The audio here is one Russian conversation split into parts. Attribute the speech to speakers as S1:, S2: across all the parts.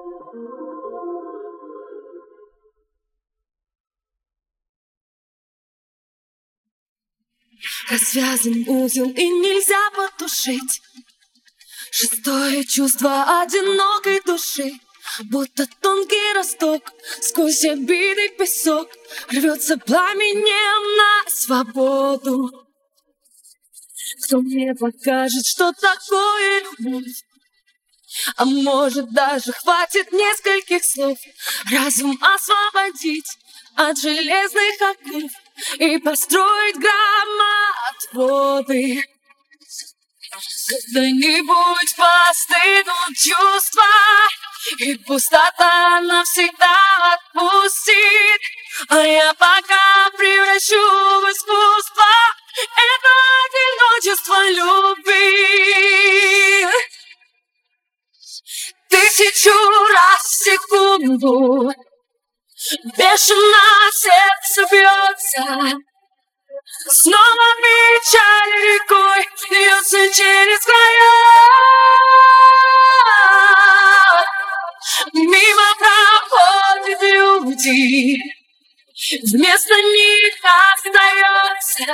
S1: Развязан узел и нельзя потушить шестое чувство одинокой души. Будто тонкий росток сквозь обиды песок рвется пламенем на свободу. Кто мне покажет, что такое любовь? А может, даже хватит нескольких слов разум освободить от железных оков и построить громоотводы. Когда-нибудь постынут чувства, и пустота навсегда отпустит. А я пока превращу в искусство это одиночество любви. 1000 раз в секунду бешено сердце бьется. Снова печаль рекой льется через края. Мимо проходят люди, вместо них остается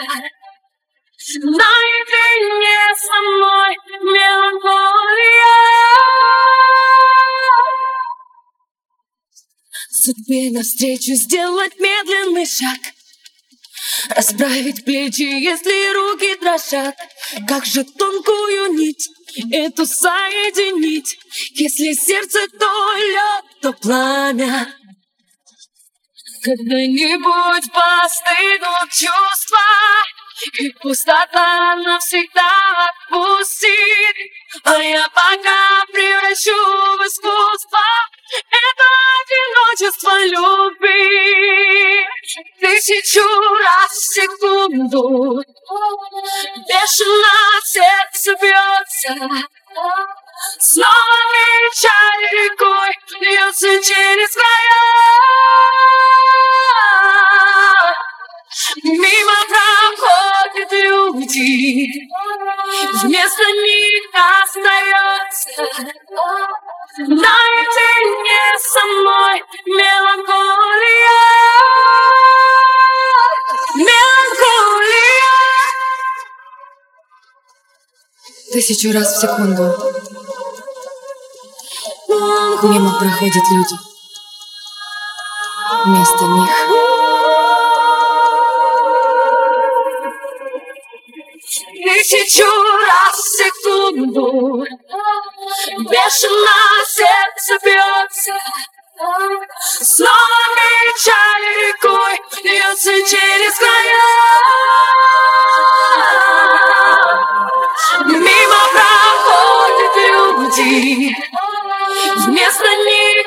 S1: наедине со мной меланхолия. Судьбе навстречу сделать медленный шаг, расправить плечи, если руки дрожат. Как же тонкую нить эту соединить, если сердце то лед, то пламя. Когда-нибудь постынут чувства, и пустота навсегда отпустит. А я пока превращу в искусство это одиночество любви. 1000 раз в секунду бешено сердце бьется. Снова печаль рекой льется через края. Мимо проходят люди, вместо них остается наедине со мной меланхолия. Меланхолия. 1000 раз в секунду мимо проходят люди, вместо них 1000 раз в секунду бешено сердце бьется. Снова печаль рекой льется через края. Мимо проходят люди, вместо них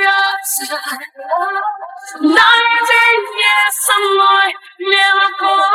S1: остается наедине со мной меланхолия.